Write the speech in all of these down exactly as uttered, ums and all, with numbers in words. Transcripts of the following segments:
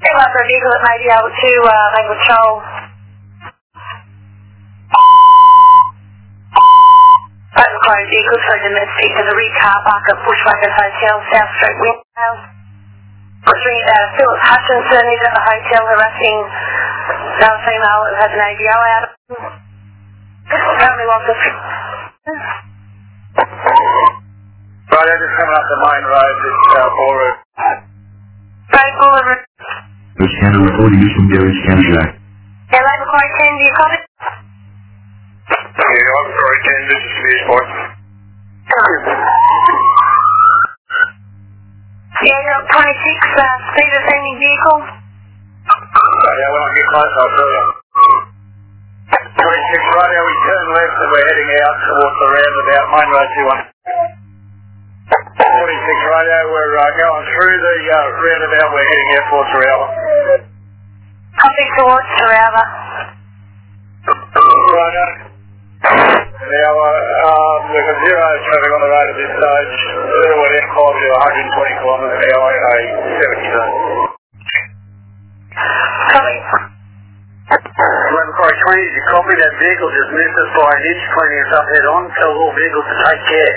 Pick up a vehicle that may be able to uh, make patrol. Open closed vehicles for domestic to the rear car park at Bushwhackers Hotel, South Street, Windale. What's ringing about Philip Hutchinson, who's at the hotel harassing another female that has an A V O out of him. Currently lost a... Right, I'm just coming up the main road, this uh, Ball Road. Road Ball Road. The scanner recording is from Gary Scanjack. Yeah, Labour Quarry ten, do you copy? Yeah, I'm sorry, Ken, this is News Point. Yeah, you're at twenty-six, uh, speed ascending vehicle. Right, yeah, when I get close, I'll tell you. twenty-six, right, yeah, we turn left and we're heading out towards the roundabout, Main Road two one. twenty-six, right, yeah, we're uh, going through the uh, roundabout, we're heading out towards Terralba. Copy towards Terralba. Right, yeah. Now, uh, um, we've got zero traffic on the road at this stage. We're in five to one hundred twenty kilometres an hour in a seventy zone. Copy. eleven Quarry twenty, did you copy? That vehicle just missed us by an inch, cleaning us up head on. Tell all vehicles to take care.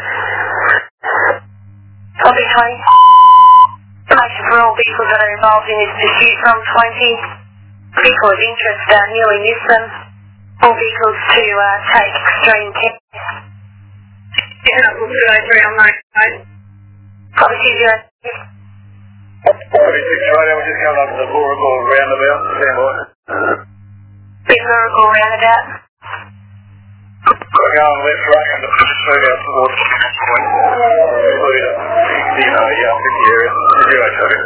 Copy twenty. Information for all vehicles that are involved in this pursuit from twenty. Vehicle of interest uh, nearly missed them. All vehicles to uh, take extreme care. Yeah, we'll do that three on nine. Copy two zero. twenty-six, right, we're just coming up to the Booragul roundabout. Stand by. Big Booragul roundabout. We're going left, right, and just move out towards the point. You know, yeah, fifty area. Zero traffic.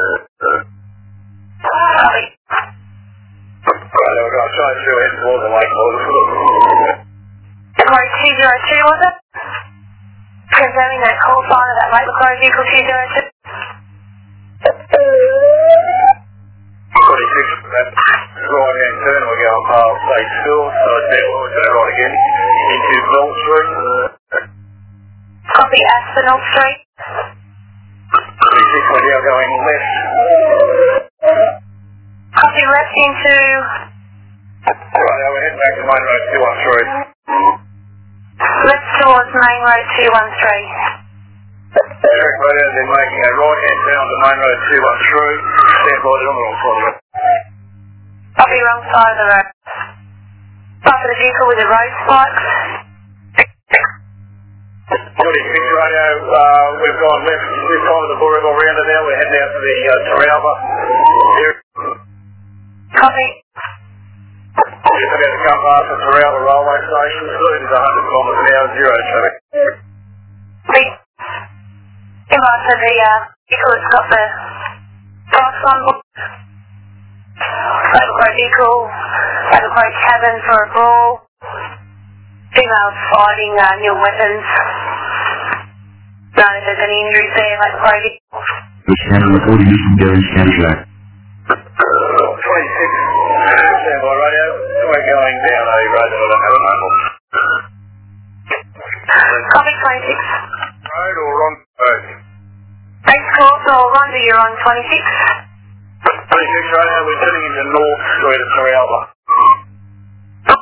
Copy. Right, we're going to try and do it towards the lake border. Quarry two zero two, was it? Confirming that call sign of that Labour Quarry vehicle two zero two. twenty-six, that right hand turn, we're going past State School, so it's there, we're going to right again into Bell Street. Copy Aspinall Street. twenty-six, we're now going left. Copy left into... Right, now we're heading back to Main Road two one three. Left towards Main Road two one three. Eric Road, they're making a right hand turn onto Main Road two one three. Stand by, they're on the wrong side of it. Copy wrong side of the road. Stop the vehicle with the road spikes. twenty-six, radio, uh, we've gone left this side of the Booragul roundabout, we're heading out to the uh, Terralba area. Copy. Just about to come past the Terralba railway station, speed is one hundred kilometres an hour, zero traffic. The... Come on to the uh, vehicle that's got the price on board. Labour Quarry vehicle, Labour Quarry cabin for a brawl. Females fighting uh, new weapons. Not if there's any injuries there, Labour Quarry vehicle. The scanner recording is from Gary Scanjack. twenty-six, stand by radio, we're going down a road that I don't have a name on. Copy twenty-six. Road or wrong road? Race course or Ronda, you're on twenty-six. twenty-six, radio, we're turning into North Street at Terralba.